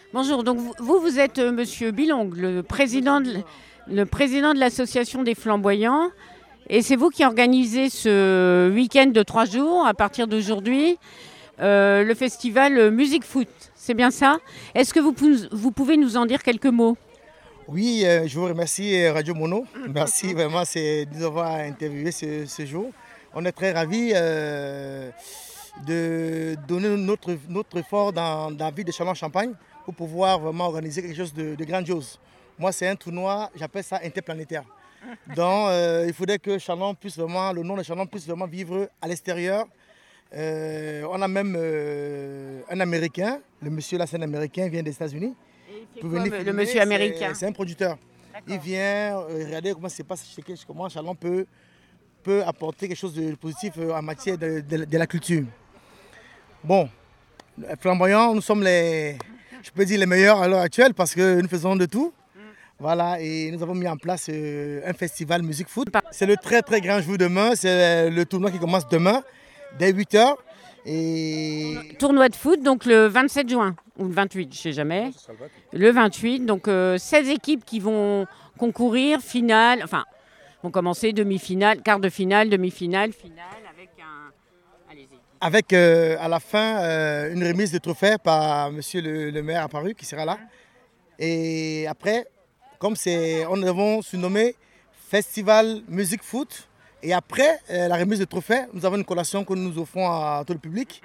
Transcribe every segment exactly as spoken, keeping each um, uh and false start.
Bonjour, donc vous, vous vous êtes euh, Monsieur Bilong, le président de, le président de l'association des flamboyants. Et c'est vous qui organisez ce week-end de trois jours, à partir d'aujourd'hui, euh, le festival Musique Foot. C'est bien ça? Est-ce que vous, pou- vous pouvez nous en dire quelques mots? Oui, euh, je vous remercie euh, Radio Mono. Merci vraiment c'est, de nous avoir interviewé ce, ce jour. On est très ravis euh, de donner notre, notre effort dans, dans la ville de Châlons-Champagne pour pouvoir vraiment organiser quelque chose de, de grandiose. Moi, c'est un tournoi, j'appelle ça interplanétaire. Donc, euh, il faudrait que Châlons puisse vraiment, le nom de Châlons puisse vraiment vivre à l'extérieur. Euh, on a même euh, un Américain, le monsieur là, c'est un Américain, vient des États-Unis. Pour venir Le filmer, monsieur américain. C'est un producteur. Il vient euh, regarder comment ça se passe, comment Châlons peut, peut apporter quelque chose de positif euh, en matière de, de- de la culture. Bon, flamboyant, nous sommes les, je peux dire les meilleurs à l'heure actuelle parce que nous faisons de tout. Voilà, et nous avons mis en place euh, un festival musique foot. C'est le très très grand jour demain, c'est le tournoi qui commence demain, dès huit heures. Et Tournoi de foot, donc le vingt-sept juin, ou le vingt-huit, je ne sais jamais. Le vingt-huit, donc euh, seize équipes qui vont concourir, finale, enfin, vont commencer demi-finale, quart de finale, demi-finale, finale, avec un... Allez-y. avec euh, à la fin euh, une remise de trophée par monsieur le, le maire apparu qui sera là. Et après, comme c'est, on avons surnommé Festival Musique Foot. Et après euh, la remise de trophée, nous avons une collation que nous offrons à tout le public.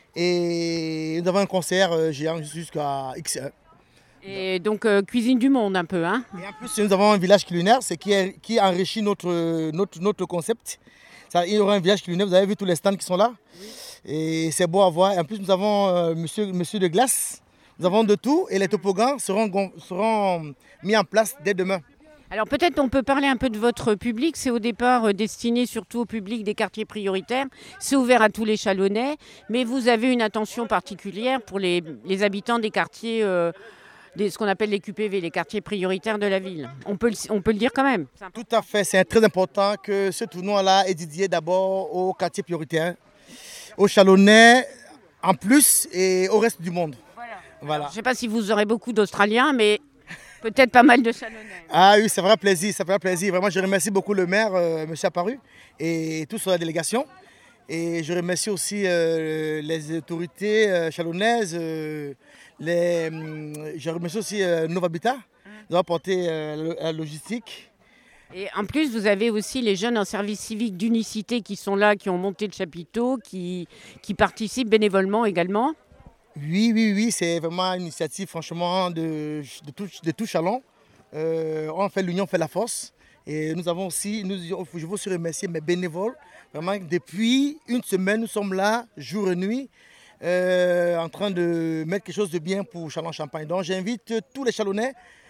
Et nous avons un concert euh, géant jusqu'à X heures. Et donc euh, cuisine du monde un peu, hein. Et en plus, nous avons un village culinaire, ce qui, est- qui enrichit notre, notre, notre concept. Ça, il y aura un village culinaire, vous avez vu tous les stands qui sont là. Et c'est beau à voir. Et en plus, nous avons euh, monsieur, monsieur de glace. Nous avons de tout et les toboggans seront, gon- seront mis en place dès demain. Alors peut-être on peut parler un peu de votre public. C'est au départ euh, destiné surtout au public des quartiers prioritaires. C'est ouvert à tous les Chalonnais, mais vous avez une attention particulière pour les, les habitants des quartiers, euh, des, ce qu'on appelle les Q P V, les quartiers prioritaires de la ville. On peut le, on peut le dire quand même. Tout à fait, c'est très important que ce tournoi-là est dédié d'abord aux quartiers prioritaires, aux Chalonnais en plus et au reste du monde. Voilà. Je ne sais pas si vous aurez beaucoup d'Australiens, mais peut-être pas mal de Chalonnais. Ah oui, ça fera plaisir, ça fera plaisir. Vraiment, je remercie beaucoup le maire, euh, M. Apparu, et toute la délégation. Et je remercie aussi euh, les autorités euh, chalonnaises. euh, les, hum, je remercie aussi euh, Nova Habitat d'avoir apporté euh, la logistique. Et en plus, vous avez aussi les jeunes en service civique d'unicité qui sont là, qui ont monté le chapiteau, qui, qui participent bénévolement également. Oui, oui, oui, c'est vraiment une initiative franchement de, de, tout, de tout Chalon. Euh, on fait l'union, fait la force. Et nous avons aussi, nous, je veux aussi remercier mes bénévoles. Vraiment, depuis une semaine, nous sommes là, jour et nuit, euh, en train de mettre quelque chose de bien pour Châlons-Champagne. Donc j'invite tous les Chalonnais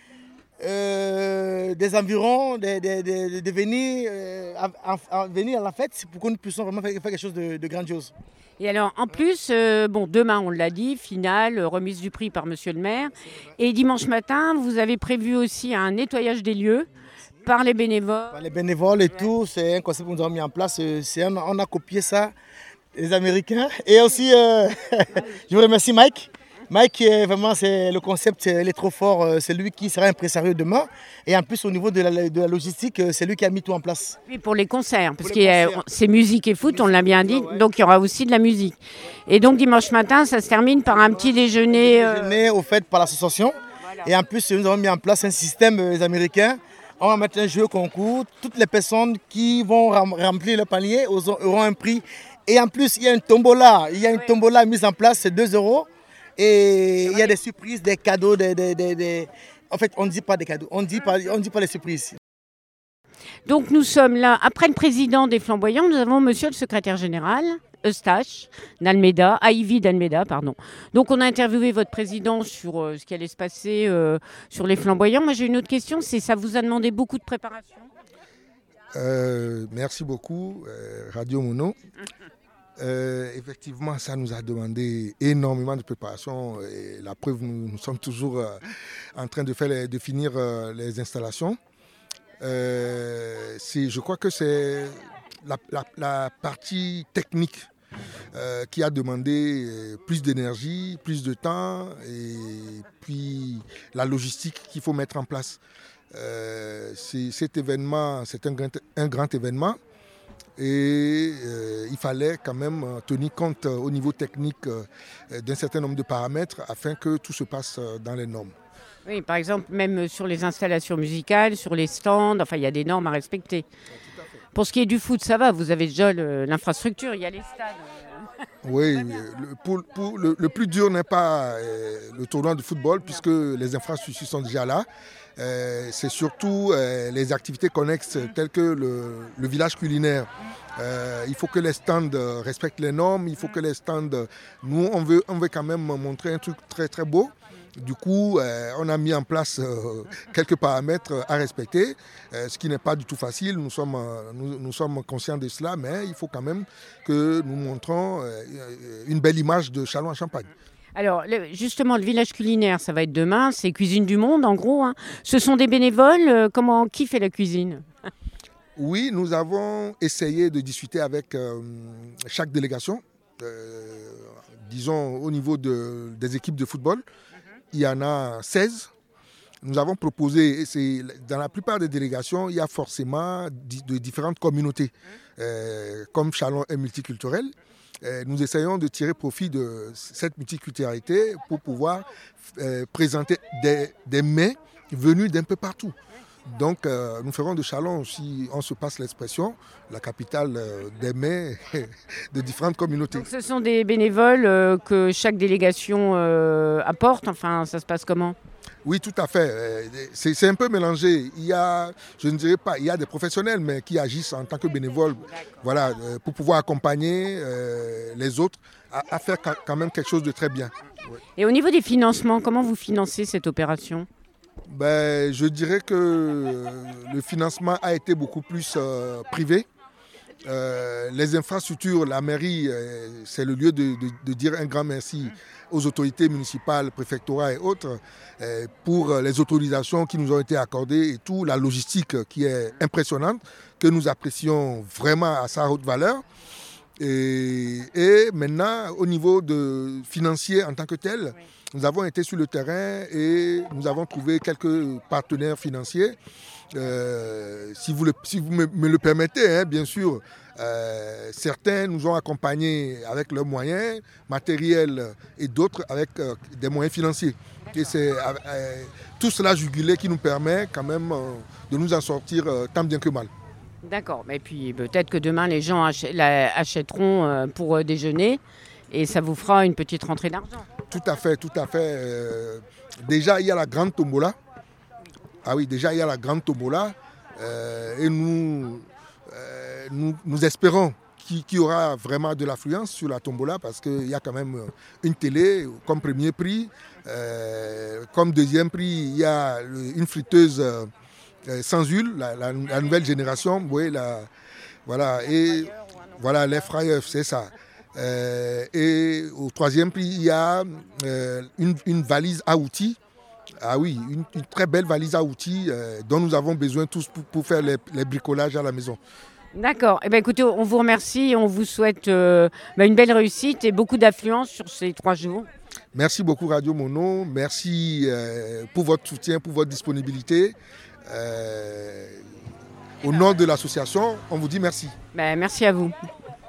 euh, des environs de, de, de, de venir, euh, à, à venir à la fête pour que nous puissions vraiment faire, faire quelque chose de, de grandiose. Et alors, en plus, euh, bon, demain, on l'a dit, finale, euh, remise du prix par monsieur le maire. Et dimanche matin, vous avez prévu aussi un nettoyage des lieux par les bénévoles. Les bénévoles et tout, c'est un concept que nous avons mis en place. C'est un- on a copié ça des Américains. Et aussi, euh, je vous remercie Mike. Mike, est vraiment, c'est le concept, il est trop fort. euh, C'est lui qui sera impresario demain. Et en plus, au niveau de la, de la logistique, euh, c'est lui qui a mis tout en place. Oui, pour les concerts, parce les que concerts. c'est musique et foot, on l'a bien dit, ouais, ouais. donc il y aura aussi de la musique. Et donc dimanche matin, ça se termine par un petit déjeuner. euh, Déjeuner au fait par l'association. Et en plus, nous avons mis en place un système euh, les Américains. On va mettre un jeu concours. Toutes les personnes qui vont ram- remplir le panier auront auront un prix. Et en plus, il y a une tombola. Il y a une tombola mise en place, c'est deux euros. Et il y a des surprises, des cadeaux, des, des- des- des- En fait, on ne dit pas des cadeaux, on dit pas, on dit pas les surprises. Donc nous sommes là, après le président des flamboyants, nous avons monsieur le secrétaire général, Eustache d'Almeida, Ivy d'Almeida, pardon. Donc on a interviewé votre président sur euh, ce qui allait se passer euh, sur les flamboyants. Moi j'ai une autre question, c'est ça vous a demandé beaucoup de préparation? Euh, merci beaucoup, euh, Radio Mono. Euh, effectivement, ça nous a demandé énormément de préparation. Et la preuve, nous, nous sommes toujours euh, en train de, faire les- de finir euh, les installations. Euh, c'est- je crois que c'est la, la- la partie technique euh, qui a demandé euh, plus d'énergie, plus de temps et puis la logistique qu'il faut mettre en place. Euh, c'est, cet événement, c'est un grand, un grand événement et euh, il fallait quand même tenir compte euh, au niveau technique euh, d'un certain nombre de paramètres afin que tout se passe euh, dans les normes. Oui, par exemple, même sur les installations musicales, sur les stands, enfin, il y a des normes à respecter. Pour ce qui est du foot, ça va, vous avez déjà le, l'infrastructure, il y a les stades. Oui, le, pour, pour le, le plus dur n'est pas euh, le tournoi de football puisque les infrastructures sont déjà là. Euh, c'est surtout euh, les activités connexes telles que le, le village culinaire. Euh, il faut que les stands respectent les normes, il faut que les stands... Nous, on veut, on veut quand même montrer un truc très très beau. Du coup, euh, on a mis en place euh, quelques paramètres à respecter, euh, ce qui n'est pas du tout facile. Nous sommes, euh, nous, nous sommes conscients de cela, mais il faut quand même que nous montrons euh, une belle image de Châlons-en-Champagne. Alors, le, justement, le village culinaire, ça va être demain, c'est Cuisine du Monde, en gros. Hein. Ce sont des bénévoles. Euh, comment, qui fait la cuisine ? Oui, nous avons essayé de discuter avec euh, chaque délégation, euh, disons au niveau de, des équipes de football. Il y en a seize. Nous avons proposé, et c'est, dans la plupart des délégations, il y a forcément de différentes communautés. Euh, comme Châlons est multiculturel, euh, nous essayons de tirer profit de cette multiculturalité pour pouvoir euh, présenter des, des mets venus d'un peu partout. Donc euh, nous ferons de Châlons, si on se passe l'expression, la capitale euh, des mets de différentes communautés. Donc ce sont des bénévoles euh, que chaque délégation euh, apporte, enfin ça se passe comment ? Oui, tout à fait. C'est, c'est un peu mélangé. Il y a, je ne dirais pas, il y a des professionnels, mais qui agissent en tant que bénévoles, voilà, euh, pour pouvoir accompagner euh, les autres à, à faire quand même quelque chose de très bien. Ouais. Et au niveau des financements, comment vous financez cette opération ? Ben, je dirais que le financement a été beaucoup plus euh, privé. Euh, les infrastructures, la mairie, euh, c'est le lieu de, de, de dire un grand merci aux autorités municipales, préfectorales et autres euh, pour les autorisations qui nous ont été accordées et tout, la logistique qui est impressionnante, que nous apprécions vraiment à sa haute valeur. Et, et maintenant, au niveau de financier en tant que tel, nous avons été sur le terrain et nous avons trouvé quelques partenaires financiers. Euh, si vous, le, si vous me, me le permettez, hein, bien sûr, euh, certains nous ont accompagnés avec leurs moyens matériels et d'autres avec euh, des moyens financiers. Et c'est euh, tout cela jugulé qui nous permet quand même euh, de nous en sortir euh, tant bien que mal. D'accord, mais puis peut-être que demain les gens ach- la, achèteront pour déjeuner et ça vous fera une petite rentrée d'argent. Tout à fait, tout à fait. Euh, déjà, il y a la grande tombola. Ah oui, déjà, il y a la grande tombola. Euh, et nous, euh, nous, nous espérons qu'il, qu'il y aura vraiment de l'affluence sur la tombola parce qu'il y a quand même une télé comme premier prix. Euh, comme deuxième prix, il y a une friteuse euh, sans huile, la, la, la nouvelle génération. Oui, la, voilà, et voilà, les fryers, c'est ça. Euh, et au troisième prix, il y a euh, une, une valise à outils. Ah oui, une, une très belle valise à outils euh, dont nous avons besoin tous pour, pour faire les, les bricolages à la maison. D'accord. Eh bien, écoutez, on vous remercie et on vous souhaite euh, bah, une belle réussite et beaucoup d'affluence sur ces trois jours. Merci beaucoup Radio Mono. Merci euh, pour votre soutien, pour votre disponibilité. Euh, au nom de l'association, on vous dit merci. Bah, merci à vous.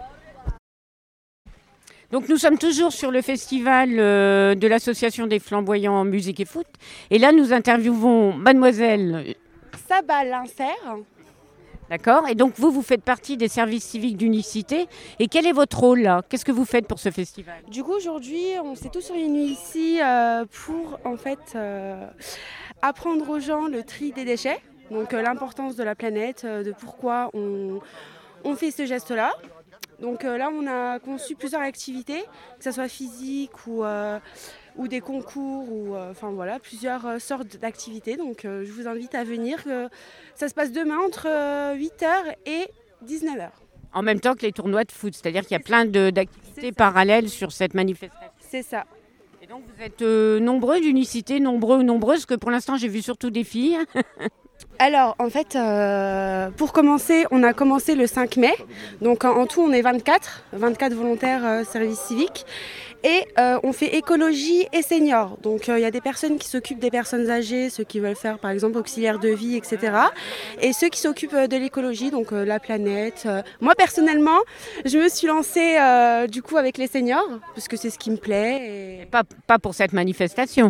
Donc nous sommes toujours sur le festival euh, de l'association des flamboyants musique et foot. Et là, nous interviewons mademoiselle Saba Lincer. D'accord. Et donc vous, vous faites partie des services civiques d'Unicité. Et quel est votre rôle là ? Qu'est-ce que vous faites pour ce festival ? Du coup, aujourd'hui, on s'est tous réunis ici euh, pour en fait euh, apprendre aux gens le tri des déchets. Donc euh, l'importance de la planète, euh, de pourquoi on, on fait ce geste-là. Donc euh, là, on a conçu plusieurs activités, que ce soit physique ou, euh, ou des concours, ou euh, enfin voilà, plusieurs euh, sortes d'activités. Donc euh, je vous invite à venir. Euh, ça se passe demain entre euh, huit heures et dix-neuf heures. En même temps que les tournois de foot, c'est-à-dire qu'il y a plein de, d'activités parallèles sur cette manifestation. C'est ça. Et donc vous êtes euh, nombreux d'Unicité, nombreux ou nombreuses, que pour l'instant j'ai vu surtout des filles. Alors, en fait, euh, pour commencer, on a commencé le cinq mai. Donc, en, en tout, on est vingt-quatre, vingt-quatre volontaires euh, service civique. Et euh, on fait écologie et seniors. Donc il euh, y a des personnes qui s'occupent des personnes âgées, ceux qui veulent faire par exemple auxiliaire de vie, et cetera. Et ceux qui s'occupent euh, de l'écologie, donc euh, la planète. Euh. Moi personnellement, je me suis lancée euh, du coup avec les seniors, parce que c'est ce qui me plaît. Et... Pas, pas pour cette manifestation.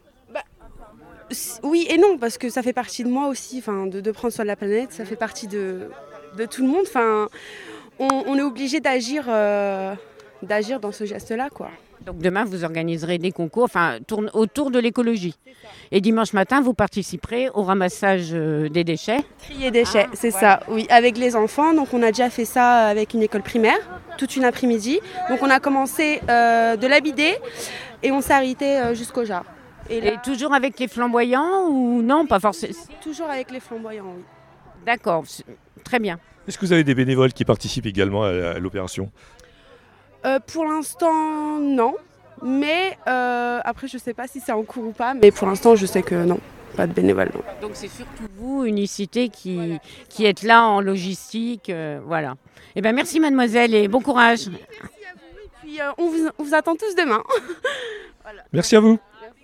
Oui et non, parce que ça fait partie de moi aussi, enfin, de, de prendre soin de la planète, ça fait partie de, de tout le monde. Enfin, on, on est obligé d'agir, euh, d'agir dans ce geste-là, quoi. Donc demain, vous organiserez des concours enfin, tourne autour de l'écologie. Et dimanche matin, vous participerez au ramassage des déchets. Trier déchets, ah, c'est voilà. ça, oui, avec les enfants. Donc on a déjà fait ça avec une école primaire, toute une après-midi. Donc on a commencé euh, de la bider et on s'est arrêté euh, jusqu'au jar. Et, là, et toujours avec les flamboyants ou non, pas forcément? Toujours avec les flamboyants, oui. D'accord, très bien. Est-ce que vous avez des bénévoles qui participent également à, à l'opération? euh, Pour l'instant, non. Mais euh, après, je ne sais pas si c'est en cours ou pas. Mais pour l'instant, je sais que non. Pas de bénévoles, non. Donc c'est surtout vous, Unicité, qui, qui êtes là en logistique. Euh, voilà. Eh ben, merci mademoiselle et bon courage. Merci à vous. Et puis euh, on, vous, on vous attend tous demain. Voilà. Merci à vous.